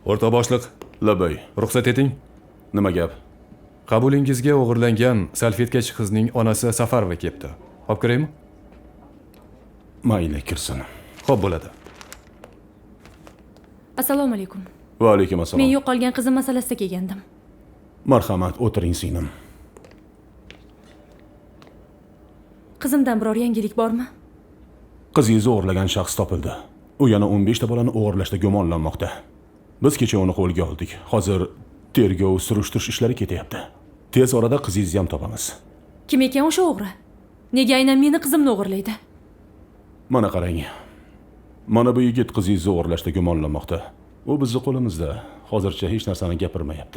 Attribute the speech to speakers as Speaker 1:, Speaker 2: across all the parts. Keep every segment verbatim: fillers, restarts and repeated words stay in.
Speaker 1: O'rta boshliq,
Speaker 2: Labay.
Speaker 1: ruxsat eting.
Speaker 2: Nima gap?
Speaker 1: Qabulingizga o'g'irlangan salfetkachi qizning onasi Safarova kelibdi. Olib kiraymi?
Speaker 2: Mayli, kirsin.
Speaker 1: Xo'p bo'ladi.
Speaker 3: Assalomu alaykum.
Speaker 2: Va alaykum assalom.
Speaker 3: Men yo'qolgan qizim masalasida kelgandim.
Speaker 2: Marhamat, o'tiring singlim.
Speaker 3: Qizimdan biror yangilik bormi?
Speaker 2: Qizingizni o'g'irlagan shaxs topildi. U yana o'n besh ta bolani o'g'irlashda gumonlanmoqda. Biz kecha uni qo'lga oldik. Hozir tergov, surishtirish ishlari ketyapti. Tez orada qizingizni ham topamiz.
Speaker 3: Kim ekan o'sha o'g'ri? Nega aynan meni qizimni o'g'irlaydi?
Speaker 2: Mana qarang. Mana bu yigit qizingizni o'g'irlashda gumonlanmoqda. U bizning qo'limizda. Hozircha hech narsani gapirmayapti.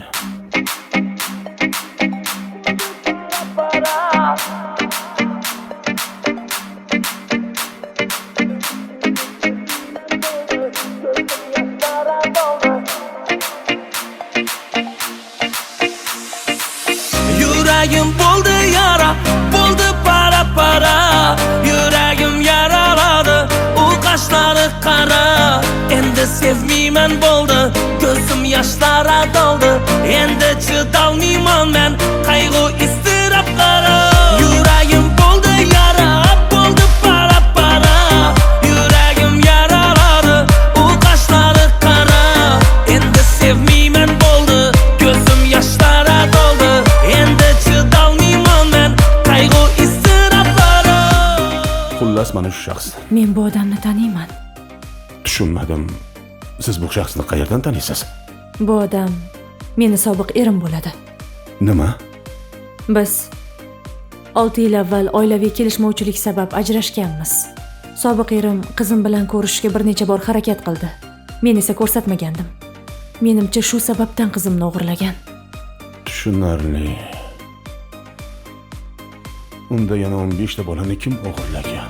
Speaker 4: Yuragim bo'ldi yara, bo'ldi para para. Yuragim yaraladi, u qashlari qara. Endi sevmayman bo'ldi, ko'zim yoshlara doldi. Endi chidolmayman men qayg'u iztiroblara. Yuragim bo'ldi yara, bo'ldi para para. Yuragim yaraladi, u qashlari qara. Endi sevmayman bo'ldi, ko'zim yoshlara doldi. Endi chidolmayman men qayg'u iztiroblara.
Speaker 2: Xullas mana shu shaxs.
Speaker 3: Men bu odamni taniyman.
Speaker 2: Tushunmadim. Siz bu shaxsni qayerdan taniysiz?
Speaker 3: Bu odam meni sobiq erim bo'ladi.
Speaker 2: Nima?
Speaker 3: Biz olti yil avval oilaviy kelishmovchilik sabab ajrashganmiz. Sobiq erim qizim bilan ko'rishishga bir necha bor harakat qildi. Men esa ko'rsatmagandim. Menimcha shu sababdan qizimni o'g'irlagan.
Speaker 2: Tushunarli. Unda yana o'n besh ta bolani kim o'g'irlagan?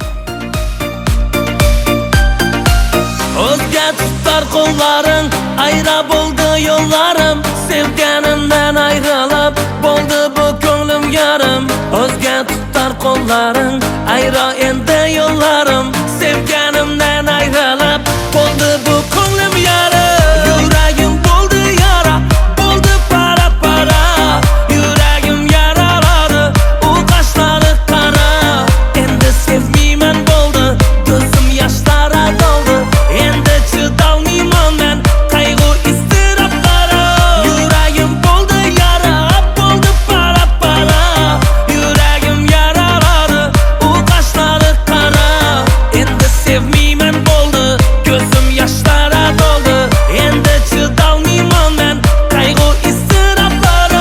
Speaker 4: O'zga tutar qo'llaring, ayra bo'ldi yo'llarim. Sevganimdan ayrilib, bo'ldi bu ko'nglim yarim. O'zga tutar qo'llaring, ayra endi yo'llarim. Sevganimdan ayrilib, bo'ldi bu ko'nglim yarim. Yuragim bo'ldi yara, bo'ldi para para. Yuragim yaraladi, u qashlari qara. Endi sevmayman bo'ldi, ko'zim yoshlara doldi. Endi chidolmayman men qayg'u iztiroblara. Yuragim bo'ldi yara, bo'ldi para para. Yuragim yaraladi, u qashlari qara. Endi sevmayman bo'ldi, ko'zim yoshlara doldi. Endi chidolmayman men qayg'u iztiroblara.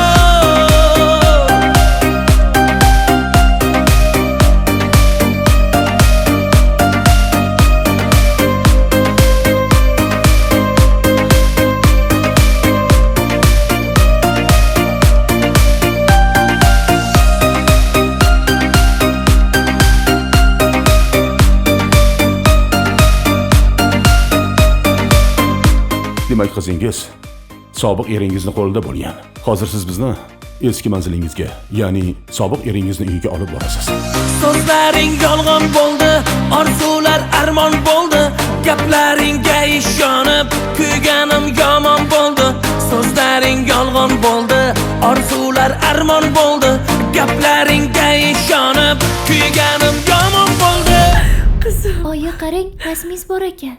Speaker 2: Demak, qizingiz sobiq eringizni qo'lida bo'lgan. Hozir siz bizni eski manzilingizga, ya'ni sobiq eringizni uyiga olib borasiz.
Speaker 4: So'zlaring yolg'on bo'ldi, orzular armon bo'ldi. Gaplaringga ishonib, kuyganim yomon bo'ldi. So'zlaring yolg'on bo'ldi, orzular armon bo'ldi. Gaplaringga ishonib, kuyganim yomon bo'ldi.
Speaker 3: Qizim.
Speaker 5: Oyi, qarang, rasmingiz bor ekan.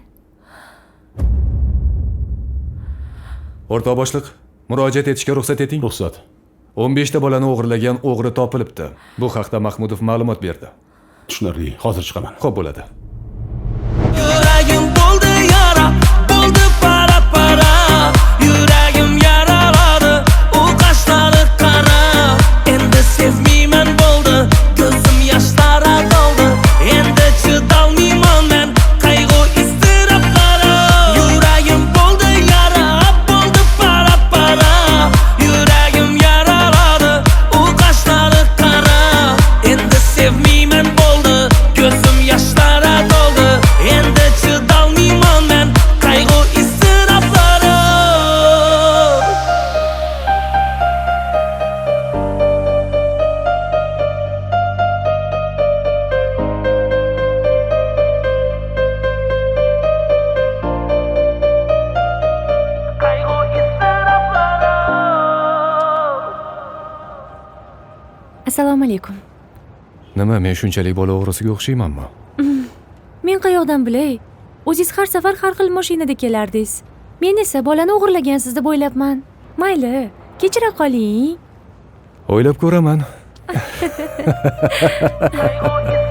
Speaker 1: O'rta boshliq, murojaat etishga ruxsat eting.
Speaker 2: Ruxsat.
Speaker 1: o'n besh ta bolani o'g'irlagan o'g'ri topilibdi. Bu haqda Mahmudov ma'lumot berdi.
Speaker 2: Tushunarli. Hozir chiqaman.
Speaker 1: Xo'p bo'ladi.
Speaker 4: Yuragim bo'ldi yara, bo'ldi para para. Yuragim yaraladi, u qashlari qara. Endi sevmayman bo'ldi, ko'zim yoshlara doldi. Endi chidolmayman men qayg'u iztiroblara. Yuragim bo'ldi yara, bo'ldi para para. Yuragim yaraladi, u qashlari qara. Endi sevmayman bo'ldi, ko'zim yoshlara
Speaker 3: assalomu alaykum.
Speaker 1: Nima, men shunchalik bola o'g'risiga o'xshaymanmi?
Speaker 3: Men qayoqdan bilay? O'zingiz har safar har xil mashinada kelardingiz. Men esa bolani o'g'irlagansiz deb o'ylabman. Mayli, kechira qoling.
Speaker 1: O'ylab ko'raman.